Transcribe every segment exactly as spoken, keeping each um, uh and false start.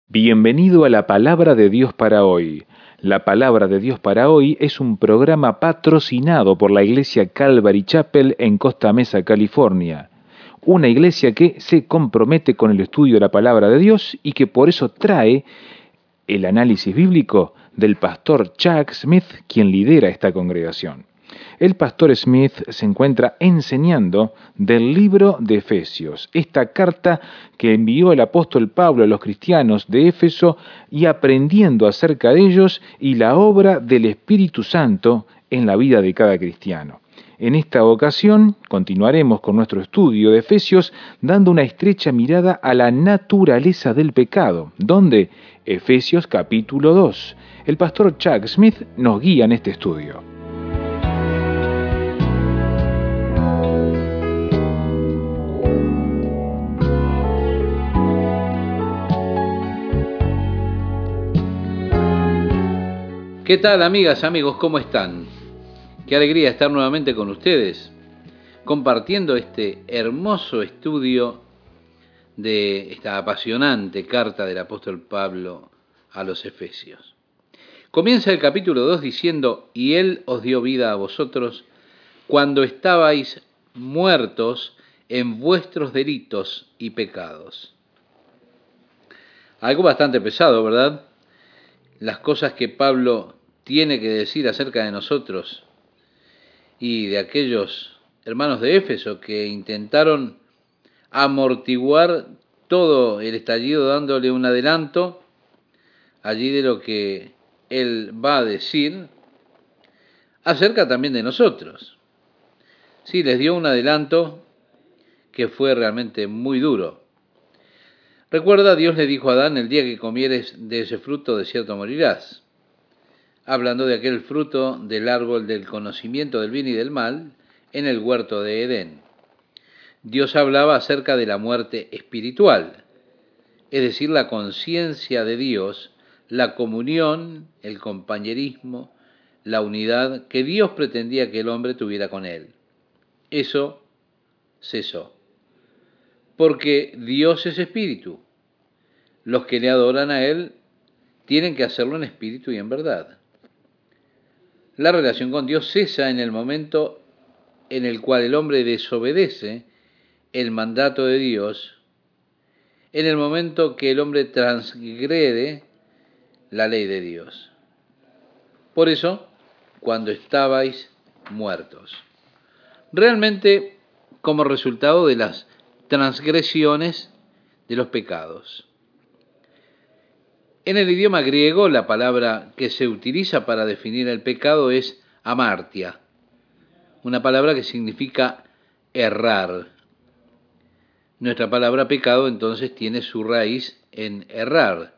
Bienvenido a la Palabra de Dios para hoy. La Palabra de Dios para hoy es un programa patrocinado por la Iglesia Calvary Chapel en Costa Mesa, California. Una iglesia que se compromete con el estudio de la Palabra de Dios y que por eso trae el análisis bíblico del pastor Chuck Smith, quien lidera esta congregación. El pastor Smith se encuentra enseñando del libro de Efesios, esta carta que envió el apóstol Pablo a los cristianos de Éfeso y aprendiendo acerca de ellos y la obra del Espíritu Santo en la vida de cada cristiano. En esta ocasión continuaremos con nuestro estudio de Efesios dando una estrecha mirada a la naturaleza del pecado, donde Efesios capítulo dos. El pastor Chuck Smith nos guía en este estudio. ¿Qué tal, amigas, amigos? ¿Cómo están? Qué alegría estar nuevamente con ustedes, compartiendo este hermoso estudio de esta apasionante carta del apóstol Pablo a los Efesios. Comienza el capítulo dos diciendo: «Y Él os dio vida a vosotros cuando estabais muertos en vuestros delitos y pecados». Algo bastante pesado, ¿verdad? Las cosas que Pablo tiene que decir acerca de nosotros y de aquellos hermanos de Éfeso que intentaron amortiguar todo el estallido dándole un adelanto allí de lo que él va a decir acerca también de nosotros. Sí, les dio un adelanto que fue realmente muy duro. Recuerda, Dios le dijo a Adán: «El día que comieres de ese fruto, de cierto morirás», hablando de aquel fruto del árbol del conocimiento del bien y del mal en el huerto de Edén. Dios hablaba acerca de la muerte espiritual, es decir, la conciencia de Dios, la comunión, el compañerismo, la unidad que Dios pretendía que el hombre tuviera con Él. Eso cesó, porque Dios es espíritu. Los que le adoran a Él tienen que hacerlo en espíritu y en verdad. La relación con Dios cesa en el momento en el cual el hombre desobedece el mandato de Dios, en el momento que el hombre transgrede la ley de Dios. Por eso, cuando estabais muertos. Realmente, como resultado de las transgresiones de los pecados. En el idioma griego, la palabra que se utiliza para definir el pecado es amartia, una palabra que significa errar. Nuestra palabra pecado entonces tiene su raíz en errar.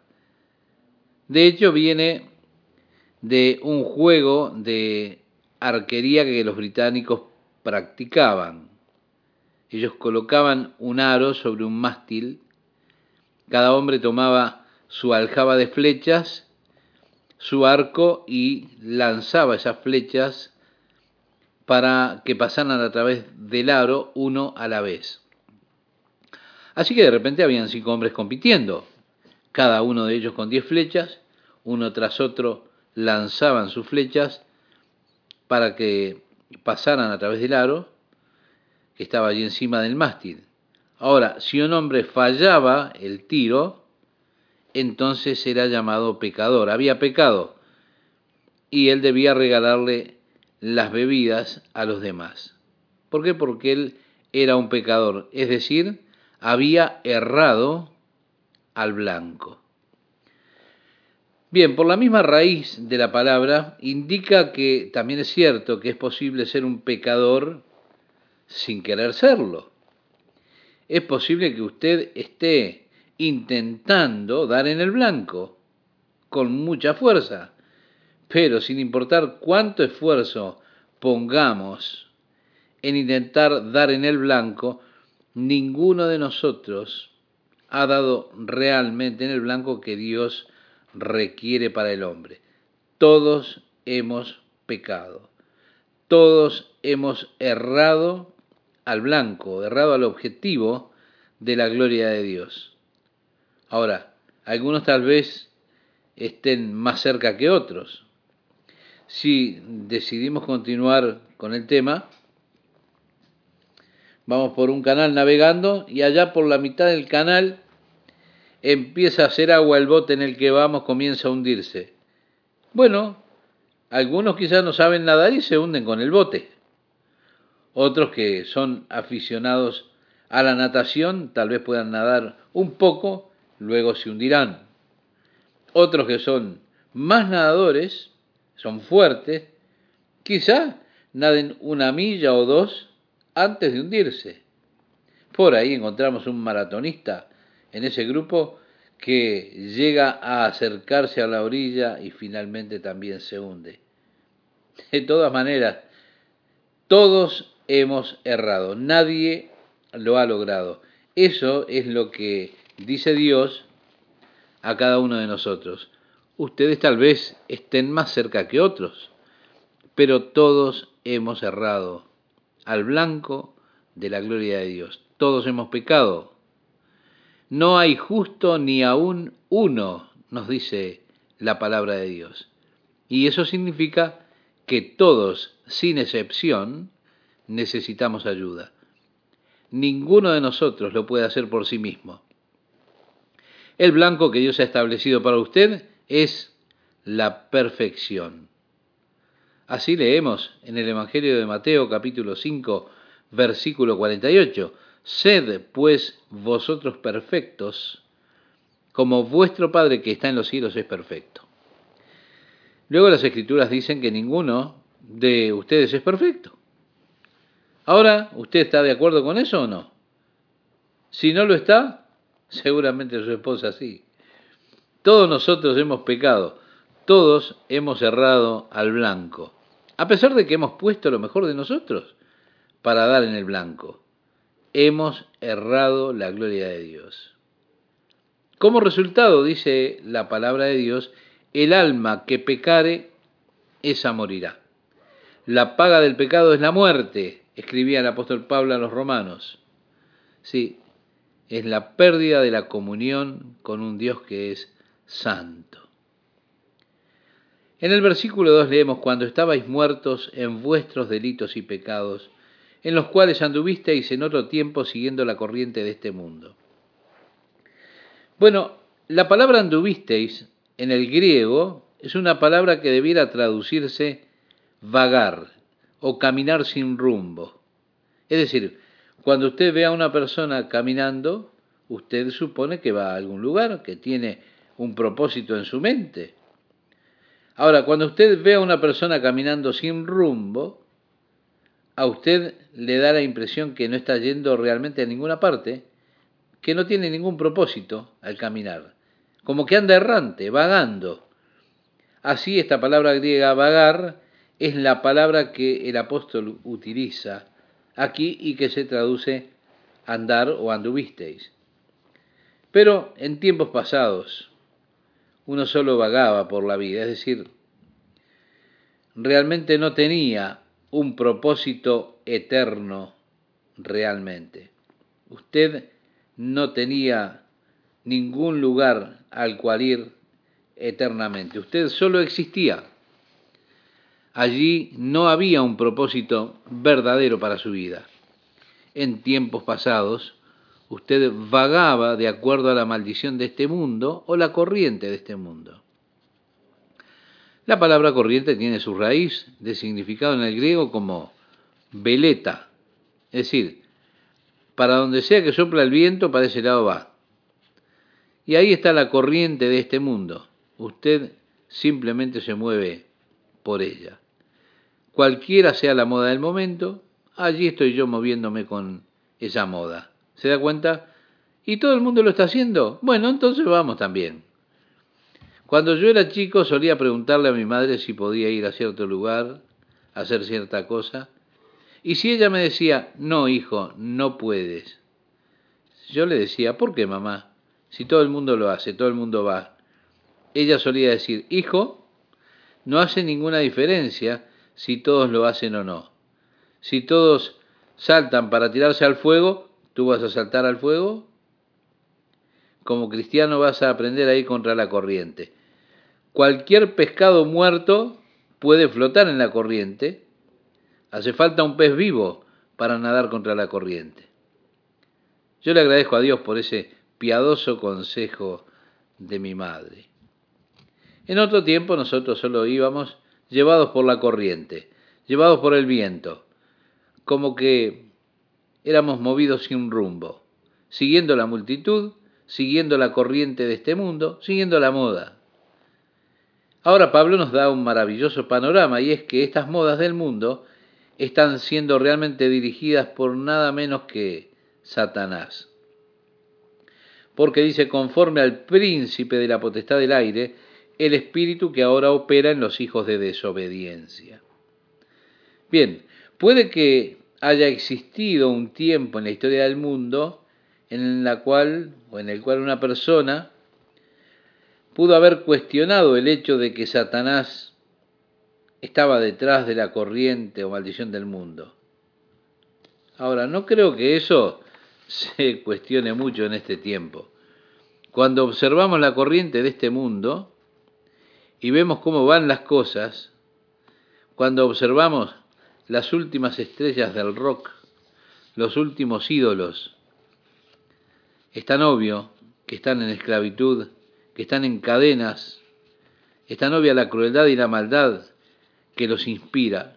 De hecho, viene de un juego de arquería que los británicos practicaban. Ellos colocaban un aro sobre un mástil, cada hombre tomaba su aljaba de flechas, su arco, y lanzaba esas flechas para que pasaran a través del aro uno a la vez. Así que de repente habían cinco hombres compitiendo, cada uno de ellos con diez flechas, uno tras otro lanzaban sus flechas para que pasaran a través del aro que estaba allí encima del mástil. Ahora, si un hombre fallaba el tiro, entonces era llamado pecador, había pecado, y él debía regalarle las bebidas a los demás. ¿Por qué? Porque él era un pecador, es decir, había errado al blanco. Bien, por la misma raíz de la palabra, indica que también es cierto que es posible ser un pecador sin querer serlo. Es posible que usted esté intentando dar en el blanco con mucha fuerza, pero sin importar cuánto esfuerzo pongamos en intentar dar en el blanco, ninguno de nosotros ha dado realmente en el blanco que Dios requiere para el hombre. Todos hemos pecado, todos hemos errado al blanco, errado al objetivo de la gloria de Dios. Ahora, Algunos tal vez estén más cerca que otros. Si decidimos continuar con el tema, vamos por un canal navegando y allá por la mitad del canal empieza a hacer agua el bote en el que vamos, comienza a hundirse. Bueno, algunos quizás no saben nadar y se hunden con el bote. Otros que son aficionados a la natación tal vez puedan nadar un poco, luego se hundirán. Otros que son más nadadores, son fuertes, quizá naden una milla o dos antes de hundirse. Por ahí encontramos un maratonista en ese grupo que llega a acercarse a la orilla y finalmente también se hunde. De todas maneras, todos hemos errado, nadie lo ha logrado. Eso es lo que dice Dios a cada uno de nosotros. Ustedes tal vez estén más cerca que otros, pero todos hemos errado al blanco de la gloria de Dios. Todos hemos pecado. No hay justo ni aún uno, nos dice la palabra de Dios. Y eso significa que todos, sin excepción, necesitamos ayuda. Ninguno de nosotros lo puede hacer por sí mismo. El blanco que Dios ha establecido para usted es la perfección. Así leemos en el Evangelio de Mateo capítulo cinco, versículo cuarenta y ocho. Sed, pues, vosotros perfectos, como vuestro Padre que está en los cielos es perfecto. Luego las Escrituras dicen que ninguno de ustedes es perfecto. Ahora, ¿usted está de acuerdo con eso o no? Si no lo está, seguramente su esposa sí. Todos nosotros hemos pecado, todos hemos errado al blanco, a pesar de que hemos puesto lo mejor de nosotros para dar en el blanco. Hemos errado la gloria de Dios. Como resultado, dice la palabra de Dios, el alma que pecare, esa morirá. La paga del pecado es la muerte, escribía el apóstol Pablo a los romanos. Sí, es la pérdida de la comunión con un Dios que es santo. En el versículo dos leemos, cuando estabais muertos en vuestros delitos y pecados, en los cuales anduvisteis en otro tiempo siguiendo la corriente de este mundo. Bueno, la palabra anduvisteis en el griego es una palabra que debiera traducirse vagar o caminar sin rumbo. Es decir, cuando usted ve a una persona caminando, usted supone que va a algún lugar, que tiene un propósito en su mente. Ahora, cuando usted ve a una persona caminando sin rumbo, a usted le da la impresión que no está yendo realmente a ninguna parte, que no tiene ningún propósito al caminar, como que anda errante, vagando. Así esta palabra griega vagar es la palabra que el apóstol utiliza aquí y que se traduce andar o anduvisteis. Pero en tiempos pasados uno solo vagaba por la vida, es decir, realmente no tenía un propósito eterno realmente. Usted no tenía ningún lugar al cual ir eternamente. Usted solo existía. Allí no había un propósito verdadero para su vida. En tiempos pasados, usted vagaba de acuerdo a la maldición de este mundo o la corriente de este mundo. La palabra corriente tiene su raíz de significado en el griego como veleta, es decir, para donde sea que sopla el viento, para ese lado va. Y ahí está la corriente de este mundo. Usted simplemente se mueve por ella. Cualquiera sea la moda del momento, allí estoy yo moviéndome con esa moda. ¿Se da cuenta? ¿Y todo el mundo lo está haciendo? Bueno, entonces vamos también. Cuando yo era chico solía preguntarle a mi madre si podía ir a cierto lugar, a hacer cierta cosa. Y si ella me decía, no, hijo, no puedes. Yo le decía, ¿por qué, mamá? Si todo el mundo lo hace, todo el mundo va. Ella solía decir, hijo, no hace ninguna diferencia si todos lo hacen o no. Si todos saltan para tirarse al fuego, ¿tú vas a saltar al fuego? como cristiano vas a aprender a ir contra la corriente. Cualquier pescado muerto puede flotar en la corriente. Hace falta un pez vivo para nadar contra la corriente. Yo le agradezco a Dios por ese piadoso consejo de mi madre. En otro tiempo nosotros solo íbamos llevados por la corriente, llevados por el viento, como que éramos movidos sin rumbo, siguiendo la multitud, siguiendo la corriente de este mundo, siguiendo la moda. Ahora Pablo nos da un maravilloso panorama, y es que estas modas del mundo están siendo realmente dirigidas por nada menos que Satanás. Porque dice, conforme al príncipe de la potestad del aire, el espíritu que ahora opera en los hijos de desobediencia. Bien, puede que haya existido un tiempo en la historia del mundo en la cual, o en el cual una persona pudo haber cuestionado el hecho de que Satanás estaba detrás de la corriente o maldición del mundo. Ahora, no creo que eso se cuestione mucho en este tiempo. Cuando observamos la corriente de este mundo y vemos cómo van las cosas, cuando observamos las últimas estrellas del rock, los últimos ídolos, es tan obvio que están en esclavitud, que están en cadenas, es tan obvia la crueldad y la maldad que los inspira.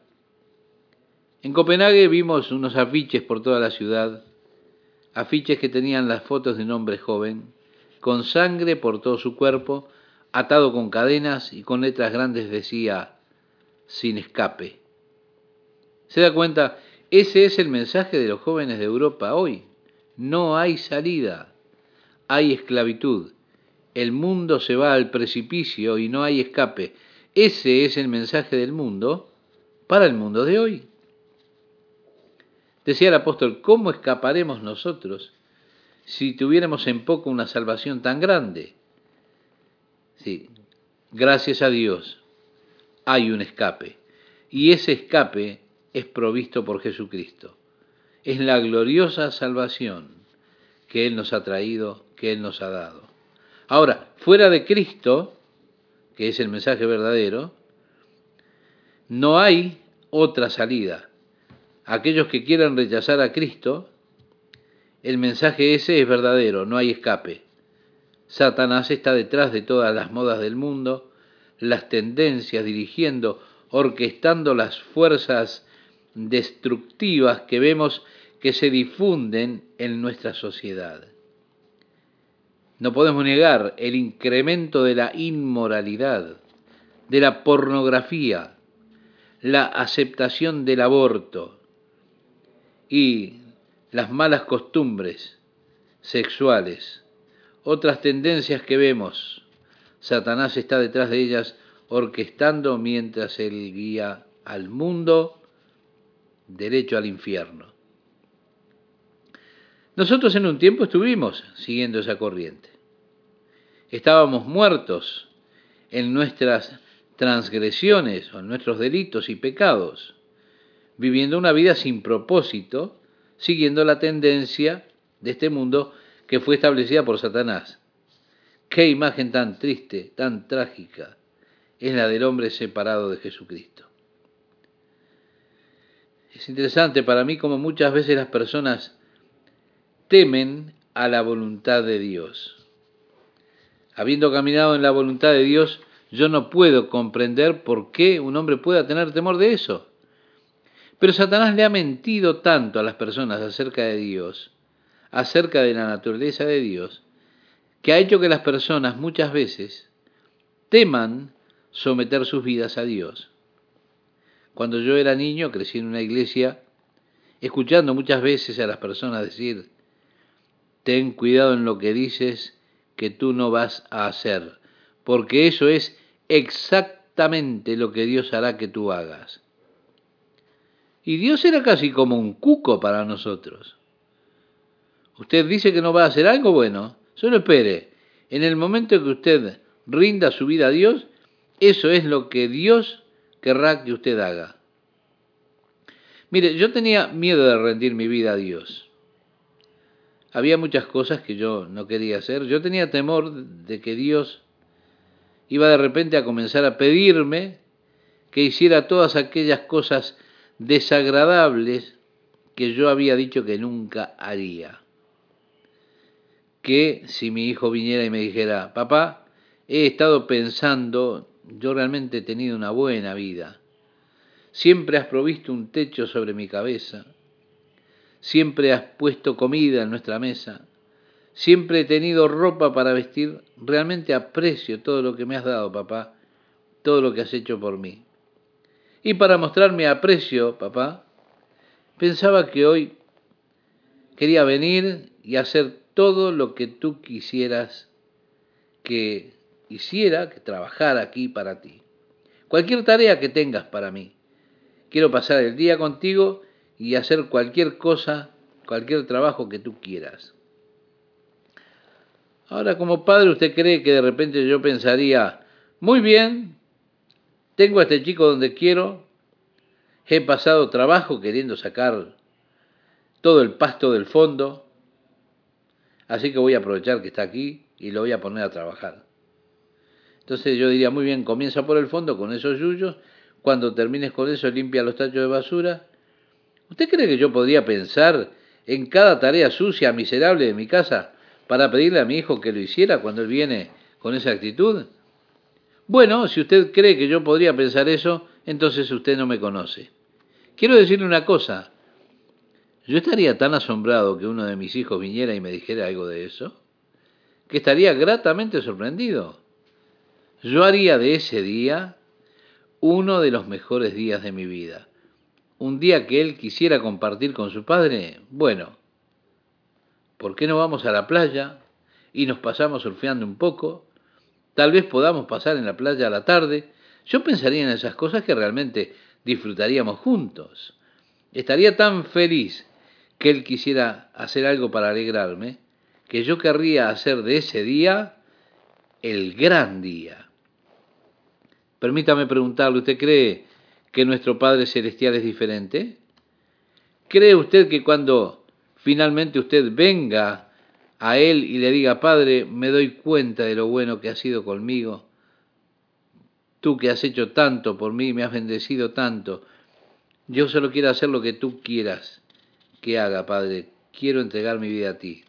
En Copenhague vimos unos afiches por toda la ciudad, afiches que tenían las fotos de un hombre joven, con sangre por todo su cuerpo, atado con cadenas y con letras grandes decía, sin escape. ¿Se da cuenta? Ese es el mensaje de los jóvenes de Europa hoy. No hay salida, hay esclavitud. El mundo se va al precipicio y no hay escape. Ese es el mensaje del mundo para el mundo de hoy. Decía el apóstol, ¿cómo escaparemos nosotros si tuviéramos en poco una salvación tan grande? Sí, gracias a Dios hay un escape. Y ese escape es provisto por Jesucristo. Es la gloriosa salvación que Él nos ha traído, que Él nos ha dado. Ahora, fuera de Cristo, que es el mensaje verdadero, no hay otra salida. Aquellos que quieran rechazar a Cristo, el mensaje ese es verdadero, no hay escape. Satanás está detrás de todas las modas del mundo, las tendencias, dirigiendo, orquestando las fuerzas destructivas que vemos que se difunden en nuestra sociedad. No podemos negar el incremento de la inmoralidad, de la pornografía, la aceptación del aborto y las malas costumbres sexuales. Otras tendencias que vemos, Satanás está detrás de ellas orquestando mientras él guía al mundo derecho al infierno. Nosotros en un tiempo estuvimos siguiendo esa corriente. Estábamos muertos en nuestras transgresiones o en nuestros delitos y pecados, viviendo una vida sin propósito, siguiendo la tendencia de este mundo que fue establecida por Satanás. Qué imagen tan triste, tan trágica, es la del hombre separado de Jesucristo. Es interesante para mí cómo muchas veces las personas temen a la voluntad de Dios. Habiendo caminado en la voluntad de Dios, yo no puedo comprender por qué un hombre pueda tener temor de eso. Pero Satanás le ha mentido tanto a las personas acerca de Dios, acerca de la naturaleza de Dios, que ha hecho que las personas muchas veces teman someter sus vidas a Dios. Cuando yo era niño, crecí en una iglesia, escuchando muchas veces a las personas decir, ten cuidado en lo que dices, que tú no vas a hacer, porque eso es exactamente lo que Dios hará que tú hagas. Y Dios era casi como un cuco para nosotros. Usted dice que no va a hacer algo, bueno, solo espere. En el momento que usted rinda su vida a Dios, eso es lo que Dios querrá que usted haga. Mire, yo tenía miedo de rendir mi vida a Dios. había muchas cosas que yo no quería hacer. Yo tenía temor de que Dios iba de repente a comenzar a pedirme que hiciera todas aquellas cosas desagradables que yo había dicho que nunca haría. Que si mi hijo viniera y me dijera, papá, he estado pensando, yo realmente he tenido una buena vida. Siempre has provisto un techo sobre mi cabeza. Siempre has puesto comida en nuestra mesa. Siempre he tenido ropa para vestir. Realmente aprecio todo lo que me has dado, papá, todo lo que has hecho por mí. Y para mostrar mi aprecio, papá, pensaba que hoy quería venir y hacer todo lo que tú quisieras que hiciera, que trabajara aquí para ti. Cualquier tarea que tengas para mí. Quiero pasar el día contigo y hacer cualquier cosa, cualquier trabajo que tú quieras. Ahora, como padre, ¿usted cree que de repente yo pensaría, muy bien, tengo a este chico donde quiero, he pasado trabajo queriendo sacar todo el pasto del fondo, así que voy a aprovechar que está aquí y lo voy a poner a trabajar? Entonces yo diría, muy bien, comienza por el fondo con esos yuyos, cuando termines con eso limpia los tachos de basura. ¿Usted cree que yo podría pensar en cada tarea sucia, miserable de mi casa para pedirle a mi hijo que lo hiciera cuando él viene con esa actitud? Bueno, si usted cree que yo podría pensar eso, entonces usted no me conoce. Quiero decirle una cosa, yo estaría tan asombrado que uno de mis hijos viniera y me dijera algo de eso, que estaría gratamente sorprendido. Yo haría de ese día uno de los mejores días de mi vida. Un día que él quisiera compartir con su padre, bueno, ¿por qué no vamos a la playa y nos pasamos surfeando un poco? Tal vez podamos pasar en la playa a la tarde. Yo pensaría en esas cosas que realmente disfrutaríamos juntos. Estaría tan feliz que él quisiera hacer algo para alegrarme, que yo querría hacer de ese día el gran día. Permítame preguntarle, ¿usted cree que nuestro Padre Celestial es diferente? ¿Cree usted que cuando finalmente usted venga a Él y le diga, Padre, me doy cuenta de lo bueno que has sido conmigo, tú que has hecho tanto por mí, me has bendecido tanto, yo solo quiero hacer lo que tú quieras que haga, Padre, quiero entregar mi vida a ti?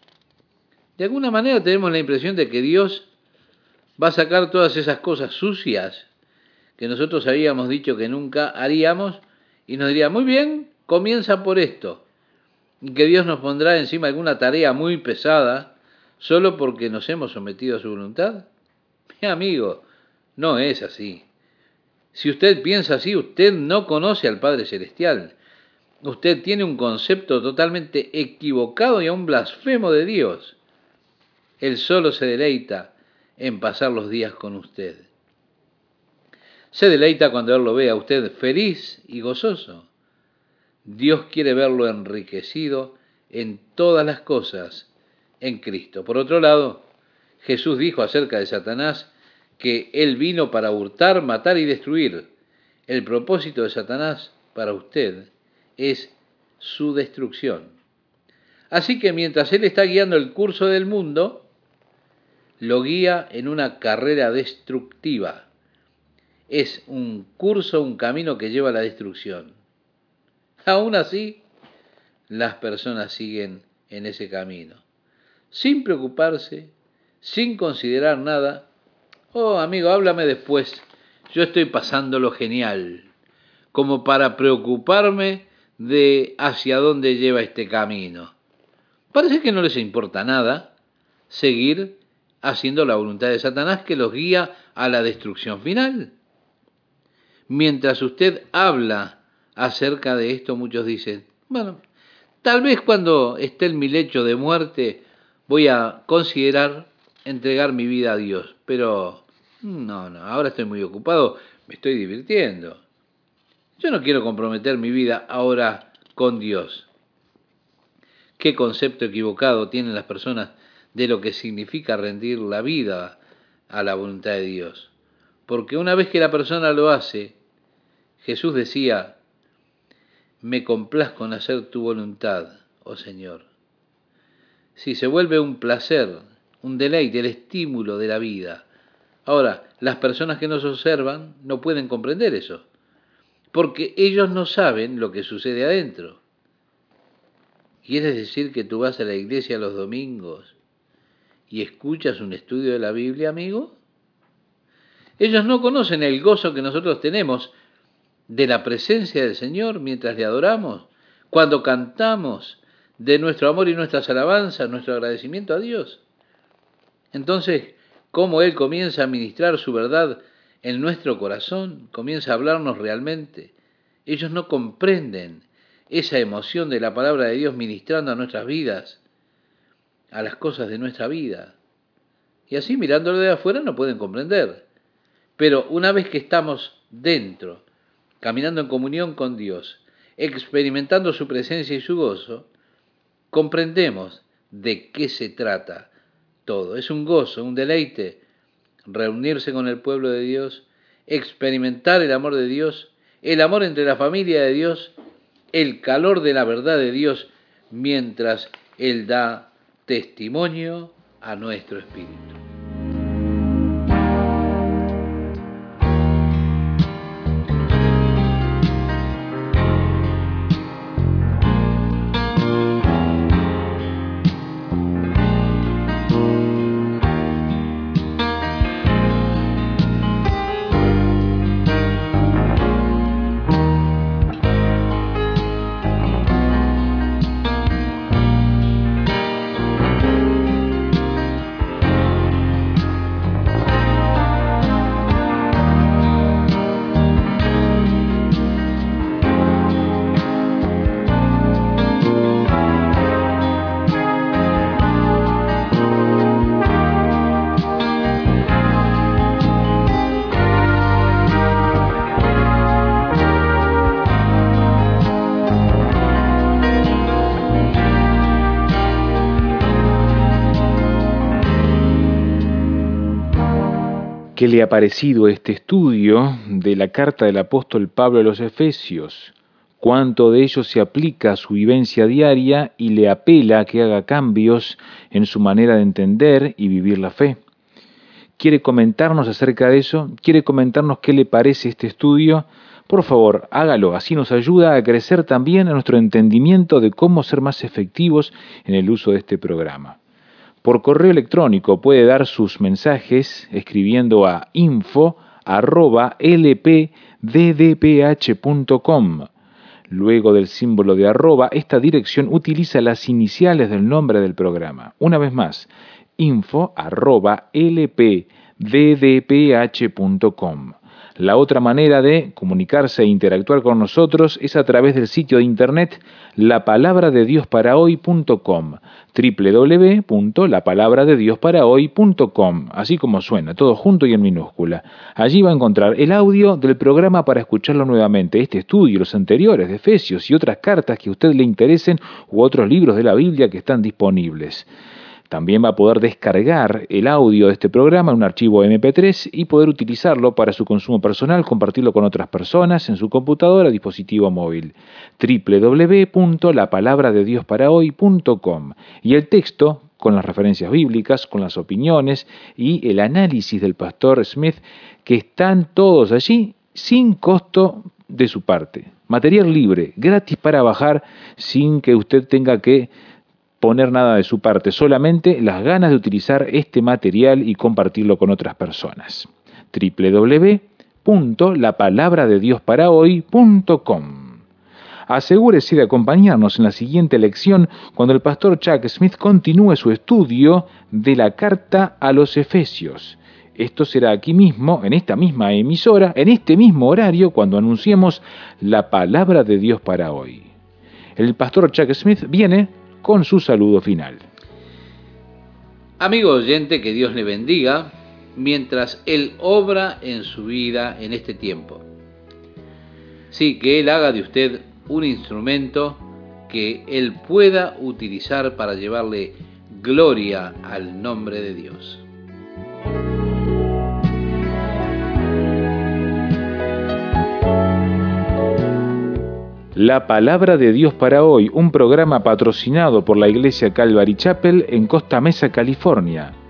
De alguna manera tenemos la impresión de que Dios va a sacar todas esas cosas sucias que nosotros habíamos dicho que nunca haríamos y nos diría, muy bien, comienza por esto. Y que Dios nos pondrá encima alguna tarea muy pesada solo porque nos hemos sometido a su voluntad. Mi amigo, no es así. Si usted piensa así, usted no conoce al Padre Celestial. Usted tiene un concepto totalmente equivocado y aún blasfemo de Dios. Él solo se deleita en pasar los días con usted. Se deleita cuando Él lo ve a usted feliz y gozoso. Dios quiere verlo enriquecido en todas las cosas en Cristo. Por otro lado, Jesús dijo acerca de Satanás que Él vino para hurtar, matar y destruir. El propósito de Satanás para usted es su destrucción. Así que mientras Él está guiando el curso del mundo, lo guía en una carrera destructiva. Es un curso, un camino que lleva a la destrucción. Aún así, las personas siguen en ese camino, sin preocuparse, sin considerar nada. Oh, amigo, háblame después. Yo estoy pasándolo genial, como para preocuparme de hacia dónde lleva este camino. Parece que no les importa nada seguir haciendo la voluntad de Satanás que los guía a la destrucción final. Mientras usted habla acerca de esto, muchos dicen, bueno, tal vez cuando esté en mi lecho de muerte voy a considerar entregar mi vida a Dios, pero no, no, ahora estoy muy ocupado, me estoy divirtiendo. Yo no quiero comprometer mi vida ahora con Dios. ¿Qué concepto equivocado tienen las personas de lo que significa rendir la vida a la voluntad de Dios? Porque una vez que la persona lo hace, Jesús decía, me complazco en hacer tu voluntad, oh Señor. Sí, se vuelve un placer, un deleite, el estímulo de la vida. Ahora, las personas que nos observan no pueden comprender eso, porque ellos no saben lo que sucede adentro. ¿Quieres decir que tú vas a la iglesia los domingos y escuchas un estudio de la Biblia, amigo? Ellos no conocen el gozo que nosotros tenemos de la presencia del Señor mientras le adoramos, cuando cantamos de nuestro amor y nuestras alabanzas, nuestro agradecimiento a Dios. Entonces, cómo Él comienza a ministrar su verdad en nuestro corazón, comienza a hablarnos realmente. Ellos no comprenden esa emoción de la palabra de Dios ministrando a nuestras vidas, a las cosas de nuestra vida. Y así, mirándolo de afuera, no pueden comprender. Pero una vez que estamos dentro, caminando en comunión con Dios, experimentando su presencia y su gozo, comprendemos de qué se trata todo. Es un gozo, un deleite, reunirse con el pueblo de Dios, experimentar el amor de Dios, el amor entre la familia de Dios, el calor de la verdad de Dios, mientras Él da testimonio a nuestro espíritu. ¿Qué le ha parecido este estudio de la carta del apóstol Pablo a los Efesios? ¿Cuánto de ello se aplica a su vivencia diaria y le apela a que haga cambios en su manera de entender y vivir la fe? ¿Quiere comentarnos acerca de eso? ¿Quiere comentarnos qué le parece este estudio? Por favor, hágalo, así nos ayuda a crecer también en nuestro entendimiento de cómo ser más efectivos en el uso de este programa. Por correo electrónico puede dar sus mensajes escribiendo a info arroba l p d d p h punto com. Luego del símbolo de arroba, esta dirección utiliza las iniciales del nombre del programa. Una vez más, info arroba l p d d p h punto com. La otra manera de comunicarse e interactuar con nosotros es a través del sitio de internet la palabra de dios para hoy punto com, doble u doble u doble u punto la palabra de dios para hoy punto com, así como suena, todo junto y en minúscula. Allí va a encontrar el audio del programa para escucharlo nuevamente, este estudio, los anteriores de Efesios y otras cartas que a usted le interesen u otros libros de la Biblia que están disponibles. También va a poder descargar el audio de este programa en un archivo eme pe tres y poder utilizarlo para su consumo personal, compartirlo con otras personas en su computadora o dispositivo móvil. doble u doble u doble u punto la palabra de dios para hoy punto com. Y el texto, con las referencias bíblicas, con las opiniones y el análisis del pastor Smith, que están todos allí sin costo de su parte. Material libre, gratis para bajar, sin que usted tenga que poner nada de su parte, solamente las ganas de utilizar este material y compartirlo con otras personas. doble u doble u doble u punto la palabra de dios para hoy punto com. Asegúrese de acompañarnos en la siguiente lección cuando el pastor Chuck Smith continúe su estudio de la carta a los Efesios. Esto será aquí mismo, en esta misma emisora, en este mismo horario, cuando anunciemos la palabra de Dios para hoy. El pastor Chuck Smith viene con su saludo final. Amigo oyente, que Dios le bendiga mientras Él obra en su vida en este tiempo. Sí, que Él haga de usted un instrumento que Él pueda utilizar para llevarle gloria al nombre de Dios. La palabra de Dios para hoy, un programa patrocinado por la iglesia Calvary Chapel en Costa Mesa, California.